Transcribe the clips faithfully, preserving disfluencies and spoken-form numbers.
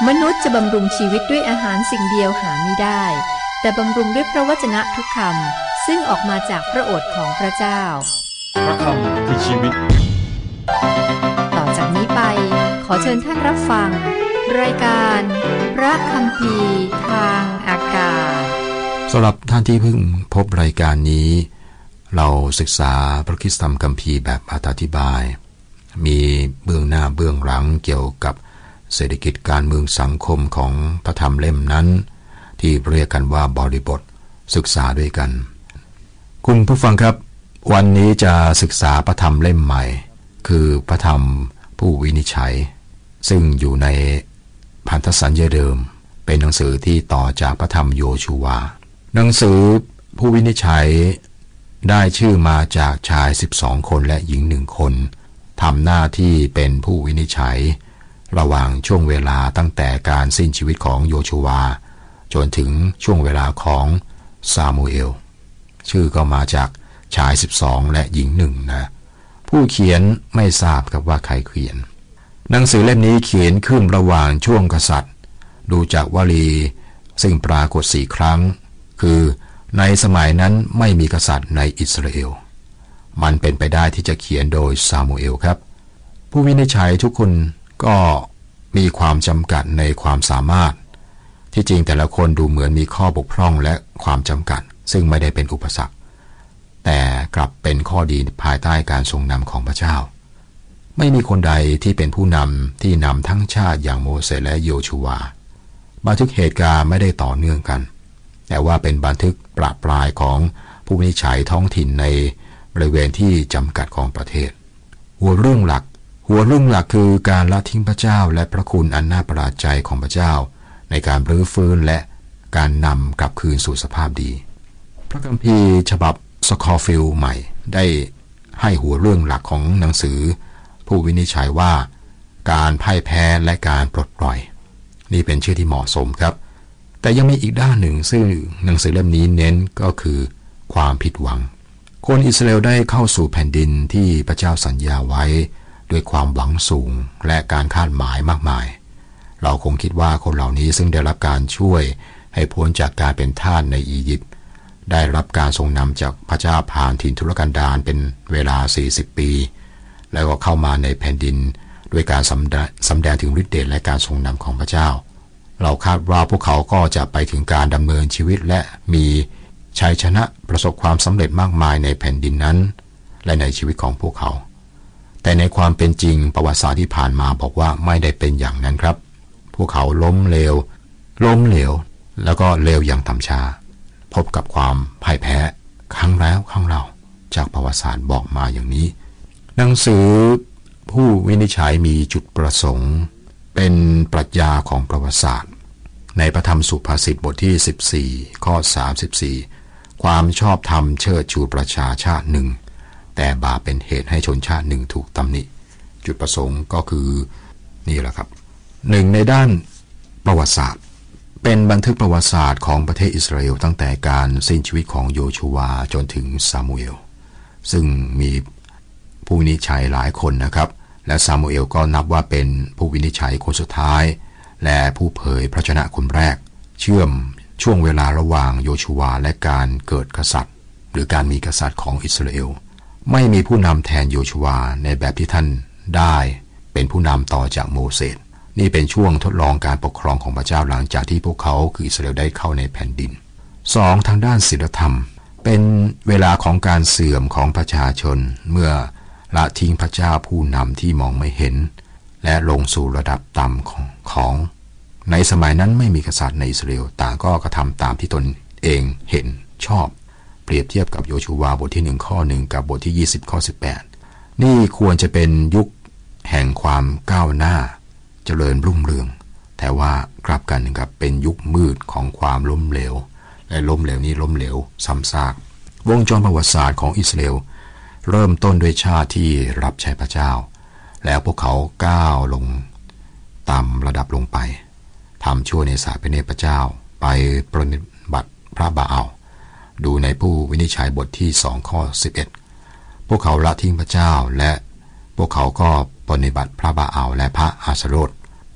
มนุษย์จะบำรุงชีวิตด้วยอาหารสิ่งเดียวหาไม่ได้แต่บำรุงด้วยพระวจนะทุกคำซึ่งออกมาจากพระโอษฐ์ของพระเจ้าพระคำคือชีวิตต่อจากนี้ไปขอเชิญท่านรับฟังรายการพระคัมภีร์ทางอากาศสำหรับท่านที่เพิ่งพบรายการนี้เราศึกษาพระคริสตธรรมคัมภีร์แบบอธิบายมีเบื้องหน้าเบื้องหลังเกี่ยวกับเศรษฐกิจการเมืองสังคมของพระธรรมเล่มนั้นที่เรียกกันว่าบริบทศึกษาด้วยกันคุณผู้ฟังครับวันนี้จะศึกษาพระธรรมเล่มใหม่คือพระธรรมผู้วินิจฉัยซึ่งอยู่ในพันธสัญญาเดิมเป็นหนังสือที่ต่อจากพระธรรมโยชูวาหนังสือผู้วินิจฉัยได้ชื่อมาจากชายสิบสองคนและหญิงหนึ่งคนทำหน้าที่เป็นผู้วินิจฉัยระหว่างช่วงเวลาตั้งแต่การสิ้นชีวิตของโยชูวาจนถึงช่วงเวลาของซามูเอลชื่อก็มาจากชายสิบสองและหญิงหนึ่งนะผู้เขียนไม่ทราบครับว่าใครเขียนหนังสือเล่มนี้เขียนขึ้นระหว่างช่วงกษัตริย์ดูจากวลีซึ่งปรากฏสี่ครั้งคือในสมัยนั้นไม่มีกษัตริย์ในอิสราเอลมันเป็นไปได้ที่จะเขียนโดยซามูเอลครับผู้วินิจฉัยทุกคนก็มีความจำกัดในความสามารถที่จริงแต่ละคนดูเหมือนมีข้อบกพร่องและความจำกัดซึ่งไม่ได้เป็นอุปสรรคแต่กลับเป็นข้อดีภายใต้การทรงนำของพระเจ้าไม่มีคนใดที่เป็นผู้นำที่นำทั้งชาติอย่างโมเสสและโยชูวาบันทึกเหตุการณ์ไม่ได้ต่อเนื่องกันแต่ว่าเป็นบันทึกปราปรายของผู้วินิจฉัยท้องถิ่นในบริเวณที่จำกัดของประเทศหัวเรื่องหลักหัวเรื่องหลักคือการละทิ้งพระเจ้าและพระคุณอันน่าประหลาดใจของพระเจ้าในการรื้อฟื้นและการนำกลับคืนสู่สภาพดีพระคัมภีร์ฉบับสคอฟิลด์ใหม่ได้ให้หัวเรื่องหลักของหนังสือผู้วินิจฉัยว่าการพ่ายแพ้และการปลดปล่อยนี่เป็นชื่อที่เหมาะสมครับแต่ยังมีอีกด้านหนึ่งซึ่งหนังสือเล่มนี้เน้นก็คือความผิดหวังคนอิสราเอลได้เข้าสู่แผ่นดินที่พระเจ้าสัญญาไว้ด้วยความหวังสูงและการคาดหมายมากมายเราคงคิดว่าคนเหล่านี้ซึ่งได้รับการช่วยให้พ้นจากการเป็นทาสในอียิปต์ได้รับการทรงนำจากพระเจ้าผ่านถิ่นทุรกันดารเป็นเวลาสี่สิบปีแล้วก็เข้ามาในแผ่นดินด้วยการสำแดงถึงฤทธิ์เดชและการทรงนำของพระเจ้าเราคาดว่าพวกเขาก็จะไปถึงการดำเนินชีวิตและมีชัยชนะประสบความสำเร็จมากมายในแผ่นดินนั้นและในชีวิตของพวกเขาแต่ในความเป็นจริงประวัติศาสตร์ที่ผ่านมาบอกว่าไม่ได้เป็นอย่างนั้นครับพวกเขาล้มเหลวล้มเหลวแล้วก็เลวอย่างต่ำช้าพบกับความพ่ายแพ้ครั้งแล้วครั้งเล่าจากประวัติศาสตร์บอกมาอย่างนี้หนังสือผู้วินิจฉัยมีจุดประสงค์เป็นปรัชญาของประวัติศาสตร์ในพระธรรมสุภาษิตบทที่สิบสี่ข้อสามสิบสี่ความชอบธรรมเชิดชูประชาชาติหนึ่งแต่บาปเป็นเหตุให้ชนชาติหนึ่งถูกตำหนิจุดประสงค์ก็คือนี่แหละครับหนึ่งในด้านประวัติศาสตร์เป็นบันทึกประวัติศาสตร์ของประเทศอิสราเอลตั้งแต่การสิ้นชีวิตของโยชูวาจนถึงซามูเอลซึ่งมีผู้วินิจฉัยหลายคนนะครับและซามูเอลก็นับว่าเป็นผู้วินิจฉัยคนสุดท้ายและผู้เผยพระชนะคนแรกเชื่อมช่วงเวลาระหว่างโยชูวาและการเกิดกษัตริย์หรือการมีกษัตริย์ของอิสราเอลไม่มีผู้นำแทนโยชูวาในแบบที่ท่านได้เป็นผู้นำต่อจากโมเสสนี่เป็นช่วงทดลองการปกครองของพระเจ้าหลังจากที่พวกเขาคืออิสราเอลได้เข้าในแผ่นดินสองทางด้านศีลธรรมเป็นเวลาของการเสื่อมของประชาชนเมื่อละทิ้งพระเจ้าผู้นำที่มองไม่เห็นและลงสู่ระดับต่ำของของในสมัยนั้นไม่มีกษัตริย์ในอิสราเอลต่างก็กระทำตามที่ตนเองเห็นชอบเปรียบเทียบกับโยชูวาบทที่หนึ่งข้อหนึ่งกับบทที่ยี่สิบข้อสิบแปดนี่ควรจะเป็นยุคแห่งความก้าวหน้าเจริญรุ่งเรืองแต่ว่ากลับกันกับเป็นยุคมืดของความล้มเหลวและล้มเหลวนี้ล้มเหลวซ้ำซากวงจรประวัติศาสตร์ของอิสราเอลเริ่มต้นด้วยชาติที่รับใช้พระเจ้าแล้วพวกเขาก้าวลงต่ำระดับลงไปทำชั่วในสายพระเนตรพระเจ้าไปปฏิบัติพระบาอัลดูในผู้วินิจฉัยบทที่สองข้อสิบเอ็ดพวกเขาละทิ้งพระเจ้าและพวกเขาก็ปฏิบัติพระบาอัลและพระอาสโรธพ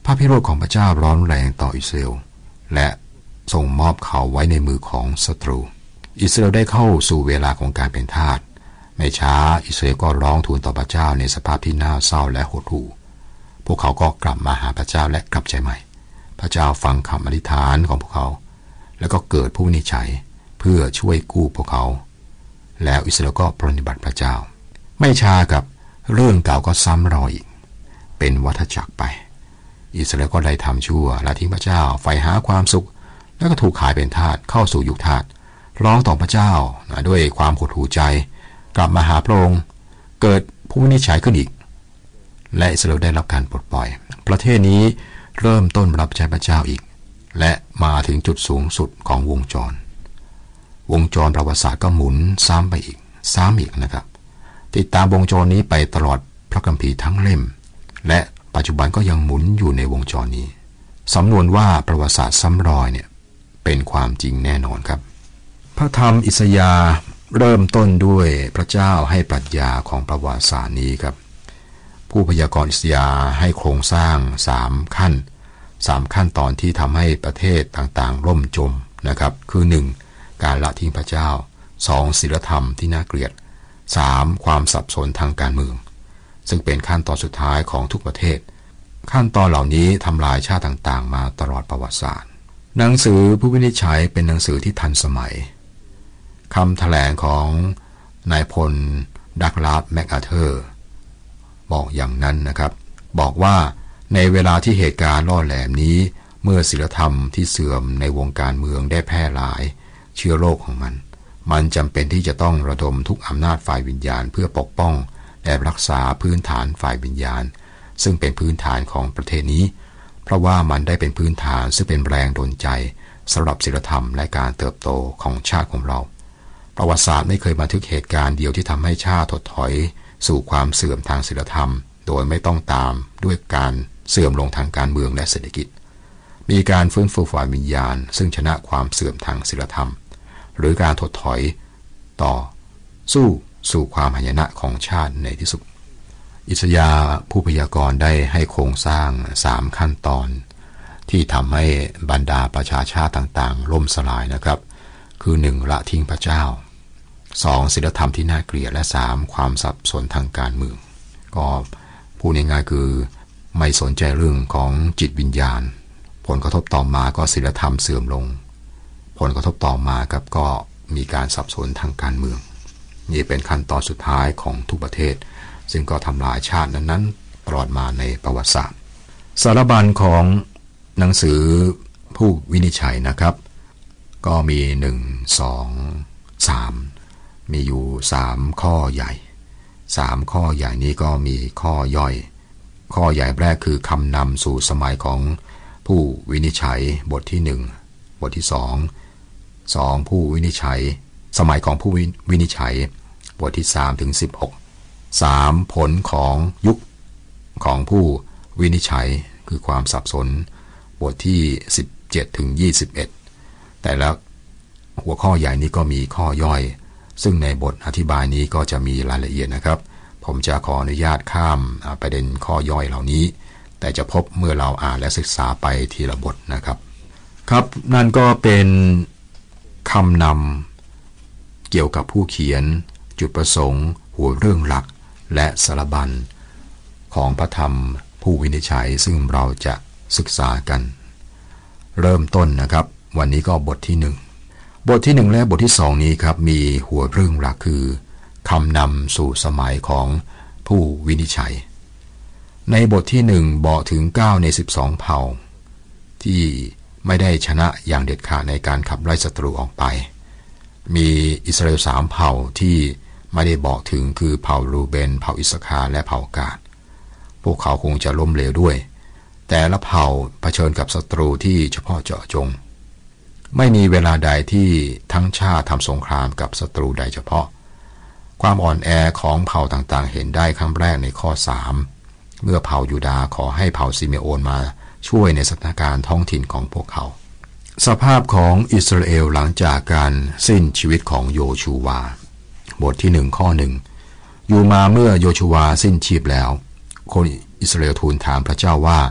ระพิโรธของพระเจ้าร้อนแรงต่ออิสราเอลและส่งมอบเขาไว้ในมือของศัตรูอิสราเอลได้เข้าสู่เวลาของการเป็นทาสไม่ช้าอิสราเอลก็ร้องทูลต่อพระเจ้าในสภาพที่น่าเศร้าและหดหู่พวกเขาก็กลับมาหาพระเจ้าและกลับใจใหม่พระเจ้าฟังคำอธิษฐานของพวกเขาแล้วก็เกิดผู้วินิจฉัยเพื่อช่วยกู้พวกเขาแล้วอิสราเอลก็ปฏิบัติพระเจ้าไม่ช้ากับเรื่องเก่าก็ซ้ำรอยอีกเป็นวัฏจักรไปอิสราเอลก็ได้ทำชั่วและทิ้งพระเจ้าใฝ่หาความสุขแล้วก็ถูกขายเป็นทาสเข้าสู่ยุคทาสร้องต่อพระเจ้าด้วยความหดหู่ใจกลับมาหาพระองค์เกิดผู้วินิจฉัยขึ้นอีกและอิสราเอลได้รับการปลดปล่อยประเทศนี้เริ่มต้นรับใช้พระเจ้าอีกและมาถึงจุดสูงสุดของวงจรวงจรประวัติศาสตร์ก็หมุนซ้ำไปอีกซ้ำอีกนะครับติดตามวงจรนี้ไปตลอดพระคัมภีร์ทั้งเล่มและปัจจุบันก็ยังหมุนอยู่ในวงจรนี้สำนวนว่าประวัติศาสตร์ซ้ำรอยเนี่ยเป็นความจริงแน่นอนครับพระธรรมอิสยาห์เริ่มต้นด้วยพระเจ้าให้ปรัชญาของประวัติศาสตร์นี้ครับผู้พยากรณ์อิสยาห์ให้โครงสร้างสามขั้นสามขั้นตอนที่ทำให้ประเทศต่างๆล่มจมนะครับคือหนึ่งการละทิ้งพระเจ้าสองศีลธรรมที่น่าเกลียดสามความสับสนทางการเมืองซึ่งเป็นขั้นตอนสุดท้ายของทุกประเทศขั้นตอนเหล่านี้ทำลายชาติต่างๆมาตลอดประวัติศาสตร์หนังสือผู้วินิจฉัยเป็นหนังสือที่ทันสมัยคำแถลงของนายพลดักลาสแมคอาเธอร์บอกอย่างนั้นนะครับบอกว่าในเวลาที่เหตุการณ์ล่อแหลมนี้เมื่อศีลธรรมที่เสื่อมในวงการเมืองได้แพร่หลายเชื้อโรคของมันมันจำเป็นที่จะต้องระดมทุกอำนาจฝ่ายวิญญาณเพื่อปกป้องและรักษาพื้นฐานฝ่ายวิญญาณซึ่งเป็นพื้นฐานของประเทศนี้เพราะว่ามันได้เป็นพื้นฐานซึ่งเป็นแรงดลใจสำหรับศีลธรรมและการเติบโตของชาติของเราประวัติศาสตร์ไม่เคยบันทึกเหตุการณ์เดียวที่ทำให้ชาติถดถอยสู่ความเสื่อมทางศีลธรรมโดยไม่ต้องตามด้วยการเสื่อมลงทางการเมืองและเศรษฐกิจมีการฟื้นฟูฝ่ายวิญญาณซึ่งชนะความเสื่อมทางศีลธรรมหรือการถดถอยต่อสู้สู่ความหายนะของชาติในที่สุดอิสยาห์ผู้พยากรณ์ได้ให้โครงสร้างสามขั้นตอนที่ทำให้บรรดาประชาชาติต่างๆล่มสลายนะครับคือหนึ่งละทิ้งพระเจ้าสองศีลธรรมที่น่าเกลียดและสามความสับสนทางการเมืองก็พูดง่ายๆคือไม่สนใจเรื่องของจิตวิญญาณผลกระทบต่อมาก็ศีลธรรมเสื่อมลงผลกระทบต่อมาครับก็มีการสับสนทางการเมืองนี่เป็นขั้นตอนสุดท้ายของทุกประเทศซึ่งก็ทำลายชาตินั้นๆตลอดมาในประวัติศาสตร์สารบัญของหนังสือผู้วินิจฉัยนะครับก็มีหนึ่ง สอง สามมีอยู่สามข้อใหญ่สามข้อใหญ่นี้ก็มีข้อย่อยข้อใหญ่แรกคือคำนำสู่สมัยของผู้วินิจฉัยบทที่หนึ่งบทที่สองสองผู้วินิจฉัยสมัยของผู้วินิจฉัยบทที่สามถึงสิบหกสามผลของยุคของผู้วินิจฉัยคือความสับสนบทที่สิบเจ็ดถึงยี่สิบเอ็ดแต่ละหัวข้อใหญ่นี้ก็มีข้อย่อยซึ่งในบทอธิบายนี้ก็จะมีรายละเอียดนะครับผมจะขออนุญาตข้ามประเด็นข้อย่อยเหล่านี้แต่จะพบเมื่อเราอ่านและศึกษาไปทีละบทนะครับครับนั่นก็เป็นคำนำเกี่ยวกับผู้เขียนจุดประสงค์หัวเรื่องหลักและสารบัญของพระธรรมผู้วินิจฉัยซึ่งเราจะศึกษากันเริ่มต้นนะครับวันนี้ก็บทที่หนึ่งบทที่หนึ่งและบทที่สองนี้ครับมีหัวเรื่องหลักคือคำนำสู่สมัยของผู้วินิจฉัยในบทที่หนึ่งบอกถึงเก้าในสิบสองเผ่าที่ไม่ได้ชนะอย่างเด็ดขาดในการขับไล่ศัตรูออกไปมีอิสราเอลสามเผ่าที่ไม่ได้บอกถึงคือเผ่ารูเบนเผ่าอิสคาร์และเผ่ากาดพวกเขาคงจะล้มเหลวด้วยแต่ละเผ่าเผชิญกับศัตรูที่เฉพาะเจาะจงไม่มีเวลาใดที่ทั้งชาติทำสงครามกับศัตรูใดเฉพาะความอ่อนแอของเผ่าต่างๆเห็นได้ครั้งแรกในข้อสามเมื่อเผ่ายูดาห์ขอให้เผ่าซิเมโอนมาช่วยในสถานการณ์ท้องถิ่นของพวกเขาสภาพของอิสราเอลหลังจากการสิ้นชีวิตของโยชูวาบทที่หนึ่งข้อหนึ่งอยู่มาเมื่อโยชูวาสิ้นชีพแล้วคนอิสราเอลทูลถามพระเจ้าว่าใ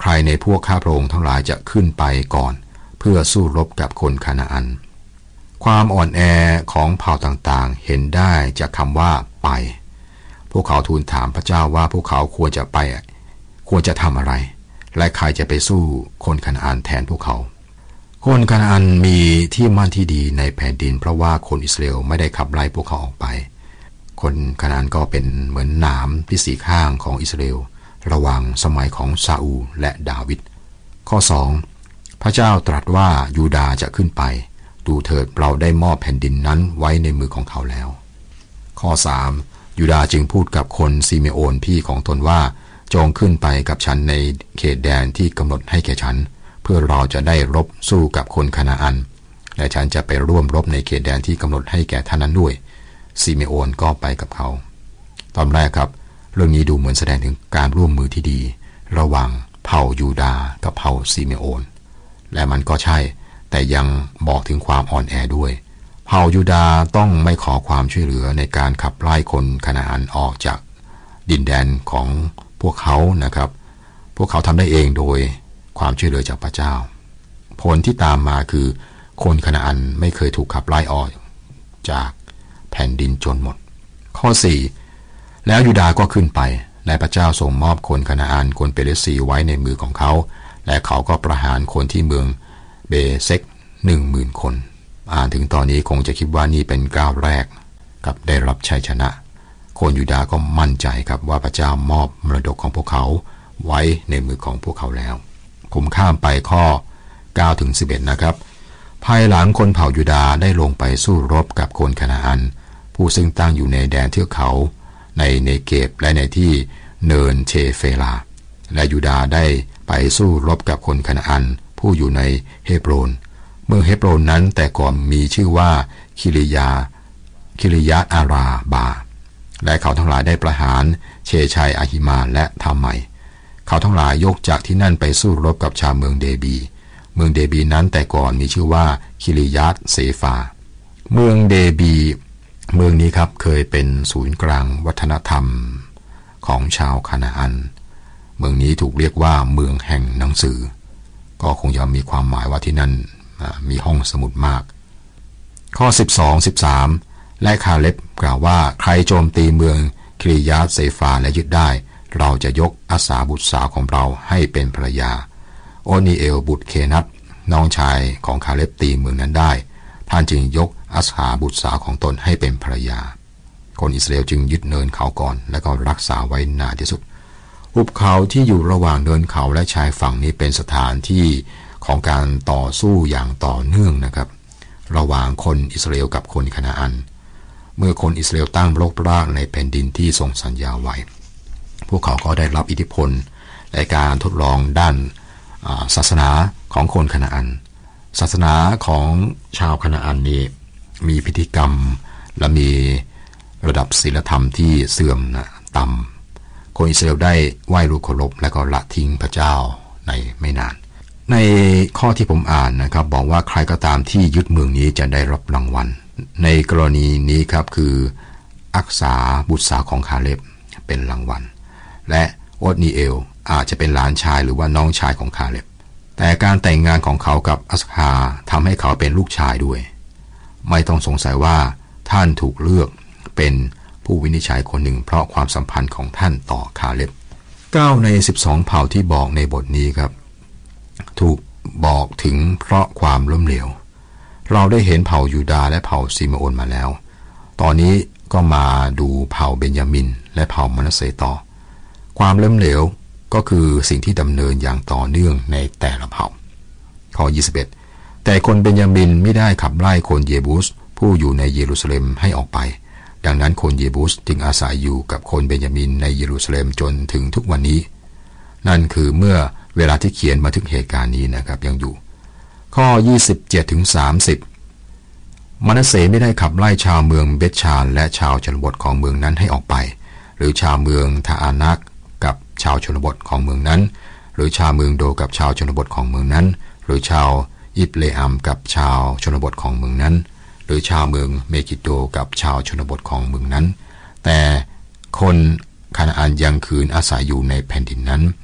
ใครในพวกข้าพระองค์ทั้งหลายจะขึ้นไปก่อนเพื่อสู้รบกับคนคานาอันความอ่อนแอของเผ่าต่างๆเห็นได้จากคำว่าไปพวกเขาทูลถามพระเจ้าว่าพวกเขาควรจะไปควรจะทำอะไรและใครจะไปสู้คนคานาอันแทนพวกเขาคนคานาอันมีที่มั่นที่ดีในแผ่นดินเพราะว่าคนอิสราเอลไม่ได้ขับไล่พวกเขาออกไปคนคานาอันก็เป็นเหมือนหนามที่สีข้างของอิสราเอลระหว่างสมัยของซาอูลและดาวิดข้อสองพระเจ้าตรัสว่ายูดาห์จะขึ้นไปดูเถิดเราได้มอบแผ่นดินนั้นไว้ในมือของเขาแล้วข้อสามยูดาห์จึงพูดกับคนซิเมโอนพี่ของตนว่าจงขึ้นไปกับฉันในเขตแดนที่กำหนดให้แก่ฉันเพื่อเราจะได้รบสู้กับคนคานาอันและฉันจะไปร่วมรบในเขตแดนที่กำหนดให้แก่ท่านนั้นด้วยซิเมโอนก็ไปกับเขาตอนแรกครับเรื่องนี้ดูเหมือนแสดงถึงการร่วมมือที่ดีระหว่างเผ่ายูดาห์กับเผ่าซิเมโอนและมันก็ใช่แต่ยังบอกถึงความอ่อนแอด้วยเผ่ายูดาห์ต้องไม่ขอความช่วยเหลือในการขับไล่คนคานาอันออกจากดินแดนของพวกเขานะครับพวกเขาทำได้เองโดยความช่วยเหลือจากพระเจ้าผลที่ตามมาคือคนคานาอันไม่เคยถูกขับไล่ออกจากแผ่นดินจนหมดข้อสี่แล้วยูดาห์ก็ขึ้นไปและพระเจ้าทรงมอบคนคานาอันคนเปเรซีไว้ในมือของเขาและเขาก็ประหารคนที่เมืองเบเซกหนึ่งหมื่นคนอ่านถึงตอนนี้คงจะคิดว่านี่เป็นก้าวแรกกับได้รับชัยชนะคนยูดาห์ก็มั่นใจครับว่าพระเจ้ามอบมรดกของพวกเขาไว้ในมือของพวกเขาแล้วผมข้ามไปข้อเก้าถึงสิบเอ็ดนะครับภายหลังคนเผ่ายูดาห์ได้ลงไปสู้รบกับคนคานาอันผู้ซึ่งตั้งอยู่ในแดนเทือกเขาในเนเกบและในที่เนินเชเฟลาและยูดาห์ได้ไปสู้รบกับคนคานาอันผู้อยู่ในเฮบโรนเมืองเฮบโรนนั้นแต่ก่อนมีชื่อว่าคิริยาคิริยะอาราบาและเขาทั้งหลายได้ประหารเชชัยอาหิมาและทาไมเขาทั้งหลายยกจากที่นั่นไปสู้รบกับชาวเมืองเดบีเมืองเดบีนั้นแต่ก่อนมีชื่อว่าคิริยัตเซฟาเมืองเดบีเมืองนี้ครับเคยเป็นศูนย์กลางวัฒนธรรมของชาวคานาอันเมืองนี้ถูกเรียกว่าเมืองแห่งหนังสือก็คงจะมีความหมายว่าที่นั่นมีห้องสมุดมากข้อสิบสอง สิบสามและคาเล็บกล่าวว่าใครโจมตีเมืองคิริยัตเซฟาและยึดได้เราจะยกอาสาบุตรสาวของเราให้เป็นภรรยาโอนีเอลบุตรเคนัตน้องชายของคาเล็บตีเมืองนั้นได้ท่านจึงยกอาสาบุตรสาวของตนให้เป็นภรรยาคนอิสราเอลจึงยึดเนินเขาก่อนและก็รักษาไว้นานที่สุดหุบเขาที่อยู่ระหว่างเนินเขาและชายฝั่งนี้เป็นสถานที่ของการต่อสู้อย่างต่อเนื่องนะครับระหว่างคนอิสราเอลกับคนคานาอันเมื่อคนอิสราเอลตั้งรกรากในแผ่นดินที่ทรงสัญญาไว้พวกเขาก็ได้รับอิทธิพลในการทดลองด้านศาสนาของคนคานาอันศาสนาของชาวคานาอันนี้มีพิธีกรรมและมีระดับศีลธรรมที่เสื่อมนะต่ำคนอิสราเอลได้ไหว้รูปเคารพและก็ละทิ้งพระเจ้าในไม่นานในข้อที่ผมอ่านนะครับบอกว่าใครก็ตามที่ยึดเมืองนี้จะได้รับรางวัลในกรณีนี้ครับคืออักษาบุตรสาวของคาเล็บเป็นรางวัลและโอตนีเอลอาจจะเป็นหลานชายหรือว่าน้องชายของคาเล็บแต่การแต่งงานของเขากับอัสคาทำให้เขาเป็นลูกชายด้วยไม่ต้องสงสัยว่าท่านถูกเลือกเป็นผู้วินิจฉัยคนหนึ่งเพราะความสัมพันธ์ของท่านต่อคาเล็บเก้าในสิบสองเผ่าที่บอกในบทนี้ครับถูกบอกถึงเพราะความล้มเหลวเราได้เห็นเผ่ายูดาห์และเผ่าซิเมโอนมาแล้วตอนนี้ก็มาดูเผ่าเบนยามินและเผ่ามนัสเสต่อความล้มเหลวก็คือสิ่งที่ดำเนินอย่างต่อเนื่องในแต่ละเผ่าข้อยี่สิบเอ็ดแต่คนเบนยามินไม่ได้ขับไล่คนเยบูสผู้อยู่ในเยรูซาเล็มให้ออกไปดังนั้นคนเยบูสจึงอาศัยอยู่กับคนเบนยามินในเยรูซาเล็มจนถึงทุกวันนี้นั่นคือเมื่อเวลาที่เขียนบันทึกเหตุการณ์นี้นะครับยังอยู่ข้อ ยี่สิบเจ็ดถึงสามสิบ มนัสเสไม่ได้ขับไล่ชาวเมืองเบธชานและชาวชนบทของเมืองนั้นให้ออกไปหรือชาวเมืองทาอานักกับชาวชนบทของเมืองนั้นหรือชาวเมืองโดกับชาวชนบทของเมืองนั้นหรือชาวอิบเลอัมกับชาวชนบทของเมืองนั้นหรือชาวเมืองเมกิโดกับชาวชนบทของเมืองนั้นแต่คนคานาอันยังคืนอาศัยอยู่ในแผ่นดินนั้น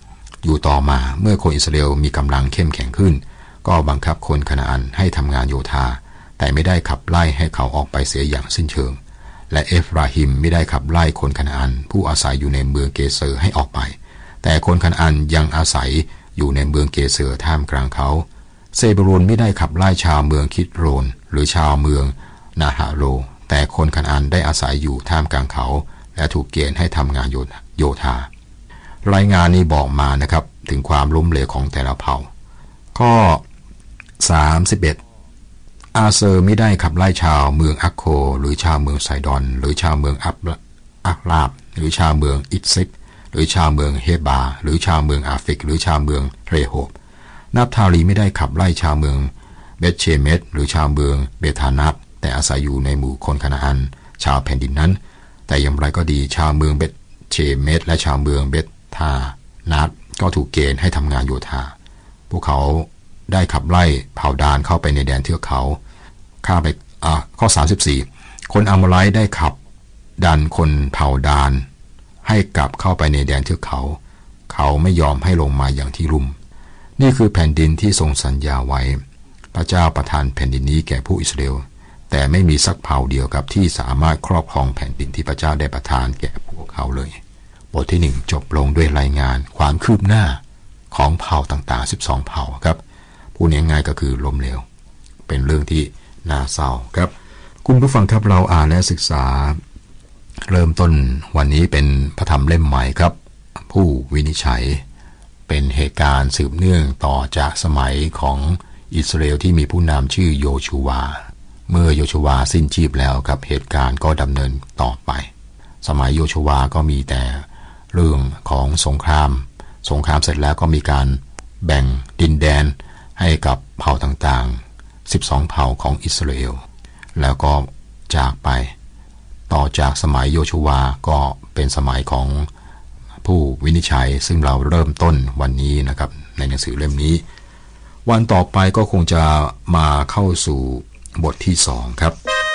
อยู่ต่อมาเมื่อคนอิสราเอลมีกำลังเข้มแข็งขึ้นก็บังคับคนคานาอันให้ทำงานโยธาแต่ไม่ได้ขับไล่ให้เขาออกไปเสียอย่างสิ้นเชิงและเอฟราฮิมไม่ได้ขับไล่คนคานาอันผู้อาศัยอยู่ในเมืองเกเซอร์ให้ออกไปแต่คนคานาอันยังอาศัยอยู่ในเมืองเกเซอร์ท่ามกลางเขาเซบูลูนไม่ได้ขับไล่ชาวเมืองคิดโรนหรือชาวเมืองนาฮาโรแต่คนคานาอันได้อาศัยอยู่ท่ามกลางเขาและถูกเกณฑ์ให้ทำงานโยธารายงานนี้บอกมานะครับถึงความล้มเหลวของแต่ละเผ่าข้อสามสิบเอ็ดอาเซอร์ไม่ได้ขับไล่ชาวเมืองอัคโคหรือชาวเมืองไซดอนหรือชาวเมืองอับอักลาบหรือชาวเมืองอิตซิปหรือชาวเมืองเฮบาหรือชาวเมืองอาฟิกหรือชาวเมืองเรโฮบนับทาลีไม่ได้ขับไล่ชาวเมืองเบธเชเมตหรือชาวเมืองเบธานับแต่อาศัยอยู่ในหมู่คนคานาอันชาวแผ่นดินนั้นแต่อย่างไรก็ดีชาวเมืองเบธเชเมตและชาวเมืองเบธานับก็ถูกเกณฑ์ให้ทำงานโยธาพวกเขาได้ขับไล่เผ่าดานเข้าไปในแดนเทือกเขาข้าไปข้อสามสิบสี่คนอาโมไรต์ได้ขับดันคนเผ่าดานให้กลับเข้าไปในแดนเทือกเขาเขาไม่ยอมให้ลงมาอย่างที่ลุ่มนี่คือแผ่นดินที่ทรงสัญญาไว้พระเจ้าประทานแผ่นดินนี้แก่ผู้อิสราเอลแต่ไม่มีสักเผ่าเดียวกับที่สามารถครอบครองแผ่นดินที่พระเจ้าได้ประทานแก่พวกเขาเลยบทที่หนึ่งจบลงด้วยรายงานความคืบหน้าของเผ่าต่างๆสิบสองเผ่าครับพูดง่ายๆก็คือล้มเหลวเป็นเรื่องที่น่าเศร้าครับคุณผู้ฟังครับเราอ่านและศึกษาเริ่มต้นวันนี้เป็นพระธรรมเล่มใหม่ครับผู้วินิจฉัยเป็นเหตุการณ์สืบเนื่องต่อจากสมัยของอิสราเอลที่มีผู้นำชื่อโยชูวาเมื่อโยชูวาสิ้นชีพแล้วครับเหตุการณ์ก็ดำเนินต่อไปสมัยโยชูวาก็มีแต่เรื่องของสงครามสงครามเสร็จแล้วก็มีการแบ่งดินแดนให้กับเผ่าต่างๆสิบสองเผ่าของอิสราเอลแล้วก็จากไปต่อจากสมัยโยชูวาก็เป็นสมัยของผู้วินิจฉัยซึ่งเราเริ่มต้นวันนี้นะครับในหนังสือเล่มนี้วันต่อไปก็คงจะมาเข้าสู่บทที่สองครับ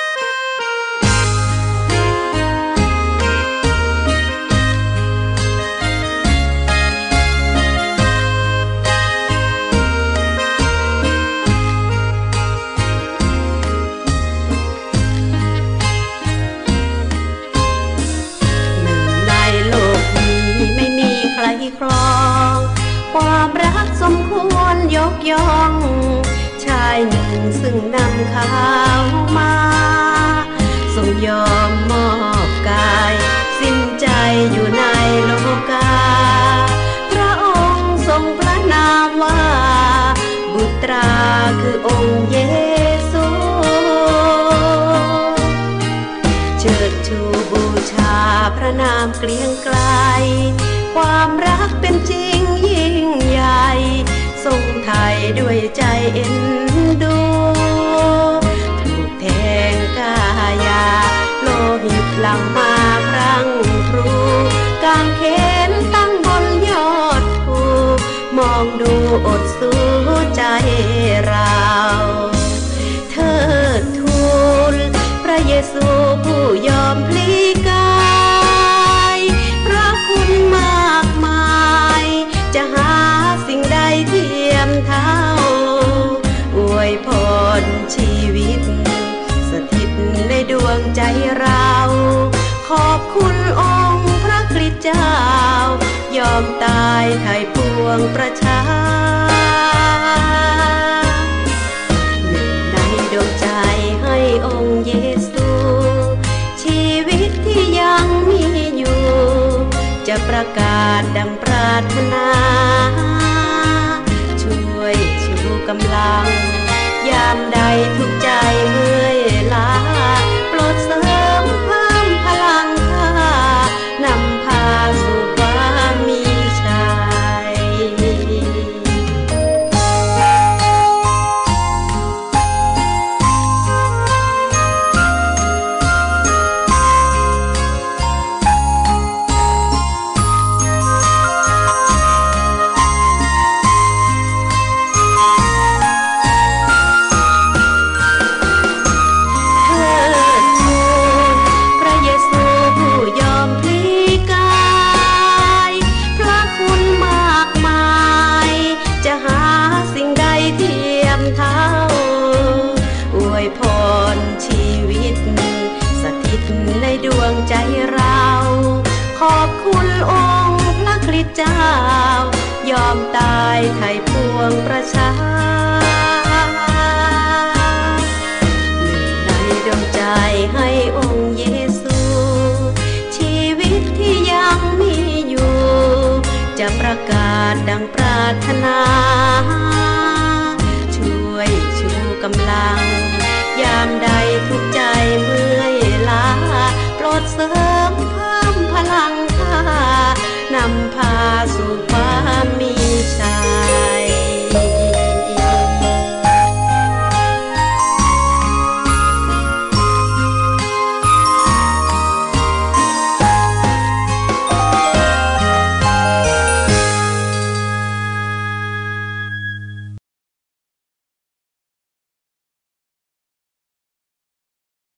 ครองความรักสมควรยกย่องชายหนึ่งซึ่งนำข่าวมาทรงยอมมอบกายสิ้นใจอยู่ในโลกาพระองค์ทรงพระนามว่าบุตราคือองค์เยซูเชิดชูบูชาพระนามเกรียงไกรความรักเป็นจริงยิ่งใหญ่ทรงไถ่ด้วยใจเอ็นดูถูกแทงกายาโลหิตหลั่งมาพรั่งพรูกางเขนตั้งบนยอดภูมองดูอดสู้ใจเราเทิดทูลพระเยซูผู้ยอมพลีกายพระคุณมากมายจะหาสิ่งใดเทียมเท่าอวยพรชีวิตสถิตในดวงใจเราขอบคุณองค์พระคริสต์เจ้ายอมตายไถ่ปวงประชาหนึ่งในดวงใจให้องค์เยซูชีวิตที่ยังมีอยู่จะประกาศดังปรารถนาช่วยชูกำลังยามใดทุกใจเมื่อยล้าโปรดเสริมเพิ่มพลังข้านำพาสู่ความมีชัยยอมตายไถ่ปวงประชาหนึ่งในดวงใจให้องค์เยซูชีวิตที่ยังมีอยู่จะประกาศดังปรารถนาช่วยชูกำลังยามใดทุกใจเมื่อยล้าโปรดเสริมเพิ่มพลังข้านำพาสู่ความ